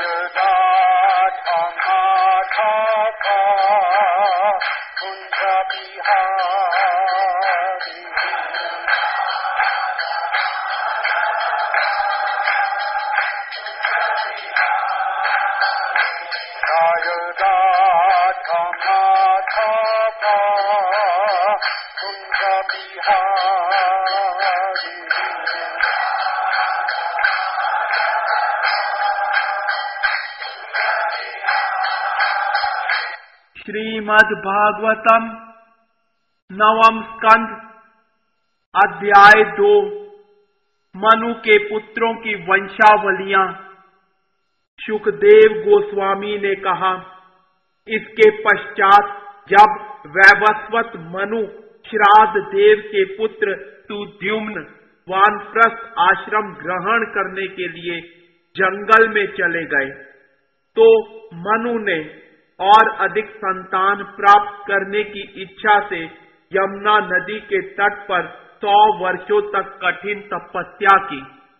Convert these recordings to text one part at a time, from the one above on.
श्रीमद् भागवतम नवम स्कंध अध्याय 2 मनु के पुत्रों की वंशावलियां। सुखदेव गोस्वामी ने कहा, इसके पश्चात जब वैवस्वत मनु श्राद्ध देव के पुत्र सुद्युम्न वानप्रस्थ आश्रम ग्रहण करने के लिए जंगल में चले गए, तो मनु ने और अधिक संतान प्राप्त करने की इच्छा से यमुना नदी के तट पर 100 वर्षों तक कठिन तपस्या की।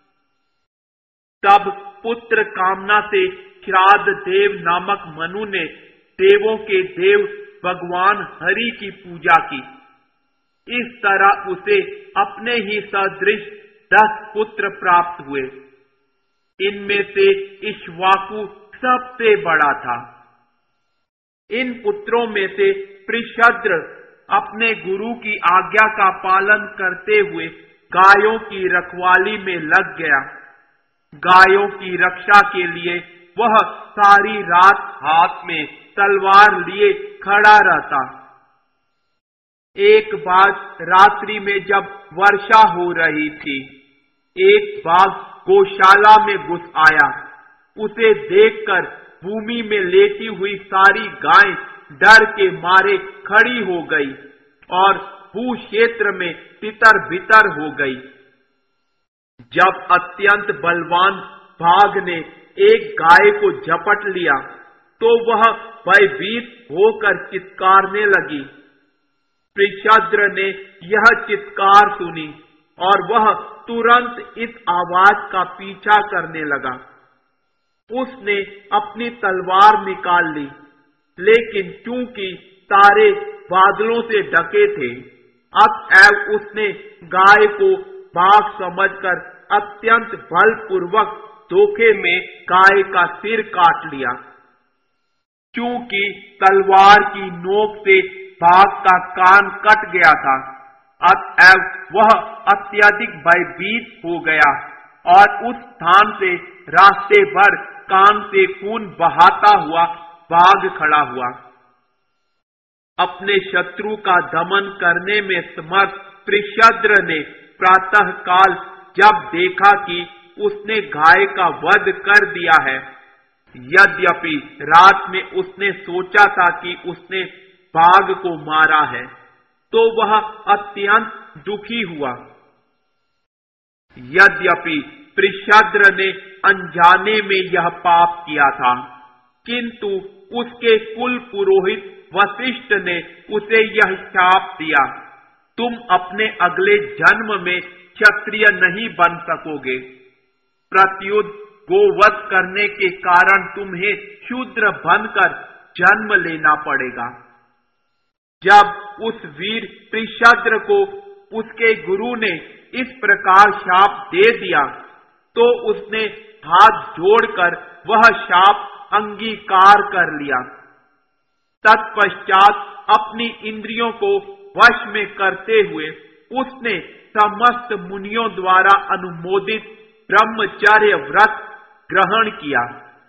तब पुत्र कामना से श्राद्ध देव नामक मनु ने देवों के देव भगवान हरि की पूजा की। इस तरह उसे अपने ही सदृश 10 पुत्र प्राप्त हुए। इनमें से इक्ष्वाकु सबसे बड़ा था। इन पुत्रों में से पृषद्र अपने गुरु की आज्ञा का पालन करते हुए गायों की रखवाली में लग गया। गायों की रक्षा के लिए वह सारी रात हाथ में तलवार लिए खड़ा रहता। एक बार रात्रि में जब वर्षा हो रही थी, एक बाघ गौशाला में घुस आया। उसे देखकर भूमि में लेटी हुई सारी गायें डर के मारे खड़ी हो गई और भू क्षेत्र में तितर बितर हो गई। जब अत्यंत बलवान बाघ ने एक गाय को झपट लिया, तो वह भयभीत होकर चित्कारने लगी। पृषद्र ने यह चित्कार सुनी और वह तुरंत इस आवाज का पीछा करने लगा। उसने अपनी तलवार निकाल ली, लेकिन चूंकि तारे बादलों से ढके थे, अतएव उसने गाय को बाघ समझकर अत्यंत बलपूर्वक धोखे में गाय का सिर काट लिया। चूंकि तलवार की नोक से बाघ का कान कट गया था, अतएव वह अत्यधिक भयभीत हो गया और उस स्थान से रास्ते भर कान से खून बहाता हुआ बाघ खड़ा हुआ। अपने शत्रु का दमन करने में समर्थ पृषद्र ने प्रातः काल जब देखा कि उसने गाय का वध कर दिया है, यद्यपि रात में उसने सोचा था कि उसने बाघ को मारा है, तो वह अत्यंत दुखी हुआ। यद्यपि पृषद्र ने अनजाने में यह पाप किया था, किंतु उसके कुल पुरोहित वशिष्ठ ने उसे यह शाप दिया, तुम अपने अगले जन्म में क्षत्रिय नहीं बन सकोगे। प्रत्युत गोवध करने के कारण तुम्हें शूद्र बनकर जन्म लेना पड़ेगा। जब उस वीर पृषद्र को उसके गुरु ने इस प्रकार शाप दे दिया, तो उसने हाथ जोड़कर वह शाप अंगीकार कर लिया। तत्पश्चात अपनी इंद्रियों को वश में करते हुए उसने समस्त मुनियों द्वारा अनुमोदित ब्रह्मचर्य व्रत ग्रहण किया।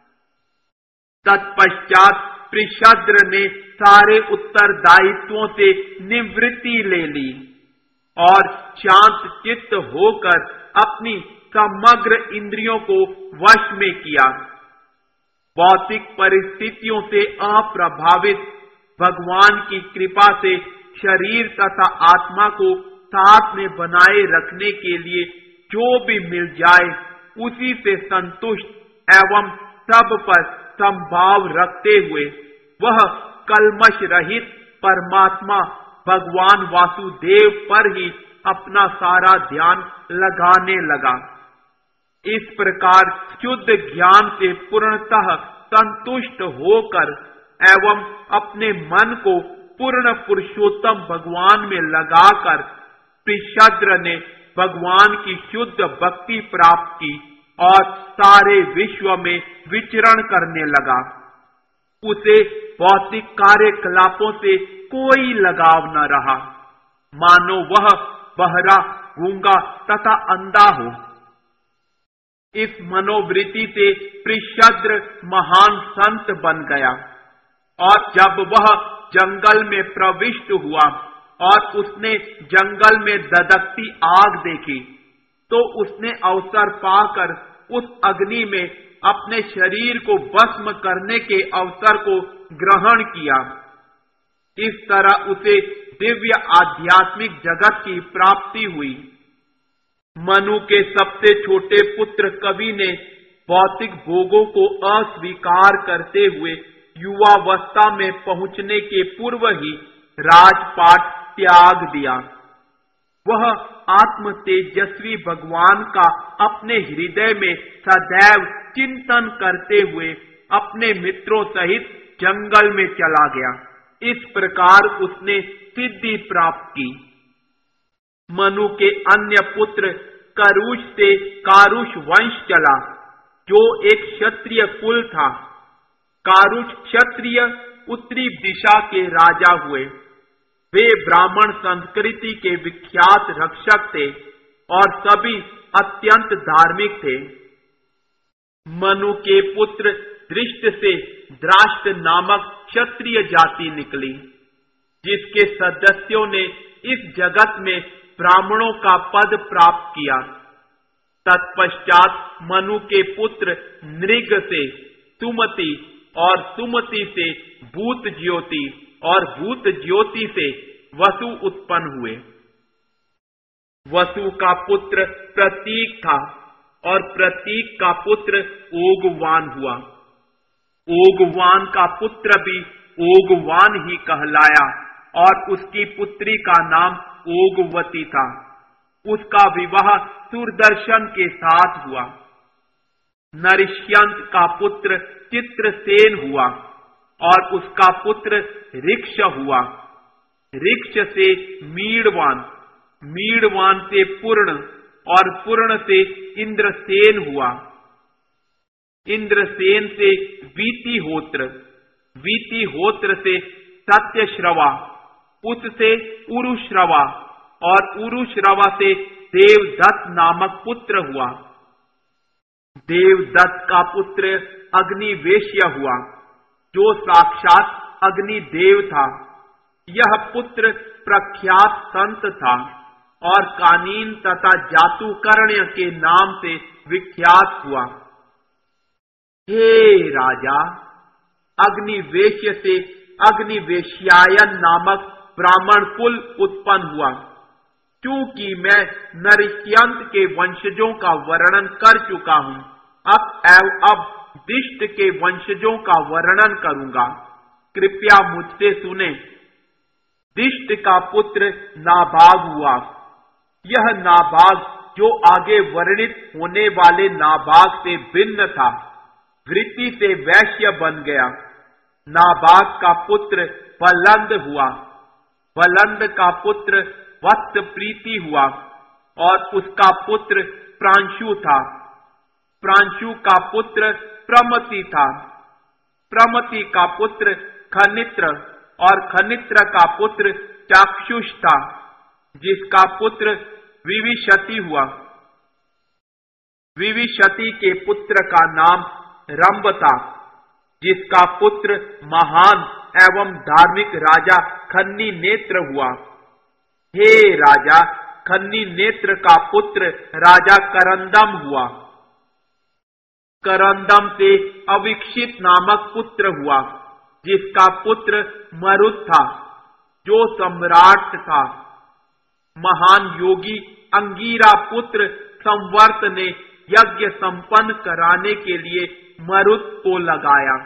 तत्पश्चात पृषद्र ने सारे उत्तरदायित्वों से निवृत्ति ले ली और शांत चित्त होकर अपनी समग्र इंद्रियों को वश में किया। भौतिक परिस्थितियों से अप्रभावित भगवान की कृपा से शरीर तथा आत्मा को साथ में बनाए रखने के लिए जो भी मिल जाए उसी से संतुष्ट एवं सब पर संभाव रखते हुए वह कल्मश रहित परमात्मा भगवान वासुदेव पर ही अपना सारा ध्यान लगाने लगा। इस प्रकार शुद्ध ज्ञान से पूर्णतः संतुष्ट होकर एवं अपने मन को पूर्ण पुरुषोत्तम भगवान में लगाकर प्रिशद्र ने भगवान की शुद्ध भक्ति प्राप्त की और सारे विश्व में विचरण करने लगा। उसे भौतिक कार्यकलापों से कोई लगाव न रहा, मानो वह बहरा, गूंगा तथा अंधा हो। इस मनोवृत्ति से प्रिशद्र महान संत बन गया और जब वह जंगल में प्रविष्ट हुआ और उसने जंगल में ददकती आग देखी, तो उसने अवसर पाकर उस अग्नि में अपने शरीर को भस्म करने के अवसर को ग्रहण किया। इस तरह उसे दिव्य आध्यात्मिक जगत की प्राप्ति हुई। मनु के सबसे छोटे पुत्र कवि ने भौतिक भोगों को अस्वीकार करते हुए युवावस्था में पहुंचने के पूर्व ही राजपाट त्याग दिया। वह आत्म तेजस्वी भगवान का अपने हृदय में सदैव चिंतन करते हुए अपने मित्रों सहित जंगल में चला गया। इस प्रकार उसने सिद्धि प्राप्त की। मनु के अन्य पुत्र करुष से कारुष वंश चला, जो एक क्षत्रिय कुल था। कारुष क्षत्रिय उत्तरी दिशा के राजा हुए। वे ब्राह्मण संस्कृति के विख्यात रक्षक थे और सभी अत्यंत धार्मिक थे। मनु के पुत्र दृष्ट से द्राष्ट नामक क्षत्रिय जाति निकली, जिसके सदस्यों ने इस जगत में ब्राह्मणों का पद प्राप्त किया। तत्पश्चात मनु के पुत्र नृग से सुमति और सुमति से भूत ज्योति और भूत ज्योति से वसु उत्पन्न हुए। वसु का पुत्र प्रतीक था और प्रतीक का पुत्र ओगवान हुआ। ओगवान का पुत्र भी ओगवान ही कहलाया और उसकी पुत्री का नाम ओगवती था। उसका विवाह सूरदर्शन के साथ हुआ। नरिष्यंत का पुत्र चित्रसेन हुआ और उसका पुत्र ऋक्ष हुआ। ऋक्ष से मीड़वान, मीड़वान से पूर्ण और पूर्ण से इंद्रसेन हुआ। इंद्रसेन से वीतिहोत्र, वीतिहोत्र से सत्यश्रवा, उससे उरुश्रवा और उरुश्रवा से देवदत्त नामक पुत्र हुआ। देवदत्त का पुत्र अग्निवेश्य हुआ, जो साक्षात अग्निदेव था। यह पुत्र प्रख्यात संत था और कानीन तथा जातुकर्ण्य के नाम से विख्यात हुआ। हे राजा, अग्निवेश्य से अग्निवेश्यायन नामक ब्राह्मण कुल उत्पन्न हुआ। क्योंकि मैं नरिष्यंत के वंशजों का वर्णन कर चुका हूं, अब दिष्ट के वंशजों का वर्णन करूंगा। कृपया मुझसे सुने। दिष्ट का पुत्र नाभाग हुआ। यह नाभाग, जो आगे वर्णित होने वाले नाभाग से भिन्न था, वृत्ति से वैश्य बन गया। नाभाग का पुत्र वलंद हुआ। वलंद का पुत्र वत्स प्रीति हुआ और उसका पुत्र प्रांशु था। प्रांशु का पुत्र प्रमति था। प्रमति का पुत्र खनित्र और खनित्र का पुत्र चाक्षुष था, जिसका पुत्र विविशति हुआ। विविशति के पुत्र का नाम रंभ था, जिसका पुत्र महान एवं धार्मिक राजा खन्नी नेत्र हुआ। हे राजा, खन्नी नेत्र का पुत्र राजा करंदम हुआ। करंदम से अविक्षित नामक पुत्र हुआ, जिसका पुत्र मरुत था, जो सम्राट था। महान योगी अंगीरा पुत्र संवर्त ने यज्ञ संपन्न कराने के लिए मरुत को लगाया।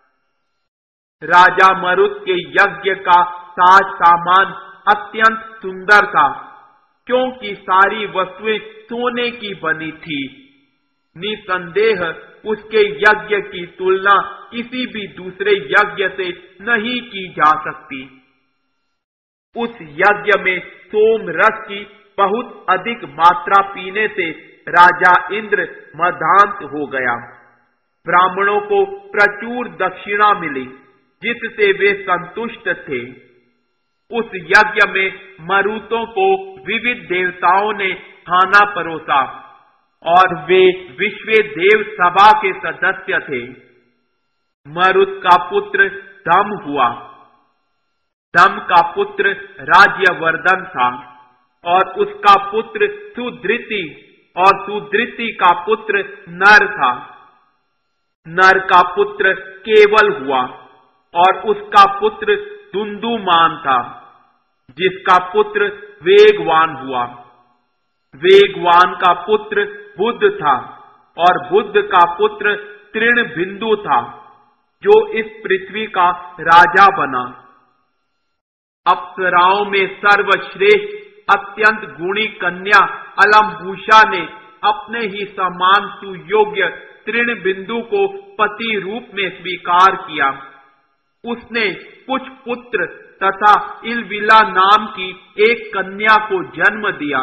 राजा मरुत के यज्ञ का साज सामान अत्यंत सुंदर था, क्योंकि सारी वस्तुएं सोने की बनी थी। निसंदेह उसके यज्ञ की तुलना किसी भी दूसरे यज्ञ से नहीं की जा सकती। उस यज्ञ में सोम रस की बहुत अधिक मात्रा पीने से राजा इंद्र मदांत हो गया। ब्राह्मणों को प्रचुर दक्षिणा मिली, जिससे वे संतुष्ट थे। उस यज्ञ में मरुतों को विविध देवताओं ने खाना परोसा और वे विश्व देव सभा के सदस्य थे। मरुत का पुत्र दम हुआ। दम का पुत्र राज्यवर्धन था और उसका पुत्र सुधृति और सुधृति का पुत्र नर था। नर का पुत्र केवल हुआ और उसका पुत्र दुंदुमान था, जिसका पुत्र वेगवान हुआ। वेगवान का पुत्र बुद्ध था और बुद्ध का पुत्र तृणबिंदु था, जो इस पृथ्वी का राजा बना। अप्सराओं में सर्वश्रेष्ठ अत्यंत गुणी कन्या अलम्भूषा ने अपने ही समान सुयोग्य तृणबिंदु को पति रूप में स्वीकार किया। उसने कुछ पुत्र तथा इलविला नाम की एक कन्या को जन्म दिया।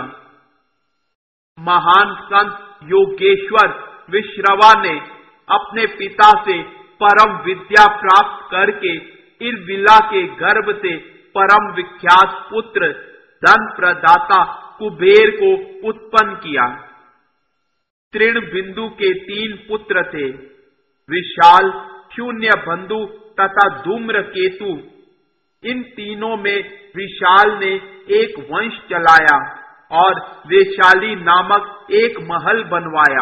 महान संत योगेश्वर विश्रवा ने अपने पिता से परम विद्या प्राप्त करके इलविला के गर्भ से परम विख्यात पुत्र धन प्रदाता कुबेर को उत्पन्न किया। तृणबिंदु के 3 पुत्र थे, विशाल, शून्यबंधु तथा धूम्रकेतु। इन तीनों में विशाल ने एक वंश चलाया और वैशाली नामक एक महल बनवाया।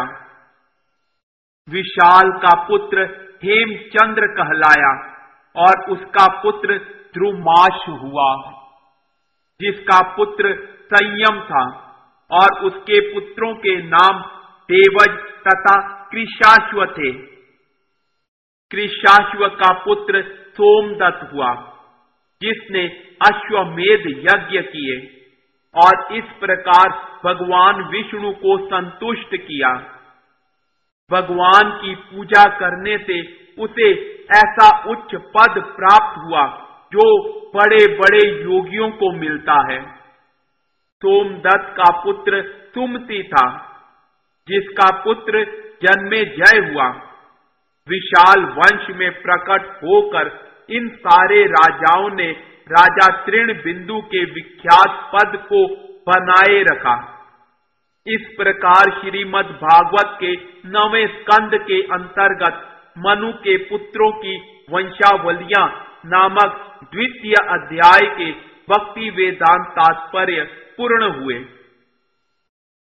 विशाल का पुत्र हेमचंद्र कहलाया और उसका पुत्र द्रुमाश हुआ, जिसका पुत्र संयम था, और उसके पुत्रों के नाम देवज तथा कृशाश्व थे। कृशाश्व का पुत्र सोमदत्त हुआ, जिसने अश्वमेध यज्ञ किए और इस प्रकार भगवान विष्णु को संतुष्ट किया। भगवान की पूजा करने से उसे ऐसा उच्च पद प्राप्त हुआ जो बड़े बड़े योगियों को मिलता है। सोमदत्त का पुत्र सुमति था, जिसका पुत्र जन्मेजय हुआ। विशाल वंश में प्रकट होकर इन सारे राजाओं ने राजा तृणबिंदु के विख्यात पद को बनाए रखा। इस प्रकार श्रीमद् भागवत के 9वें स्कंद के अंतर्गत मनु के पुत्रों की वंशावलियां नामक द्वितीय अध्याय के भक्ति वेदांत तात्पर्य पूर्ण हुए।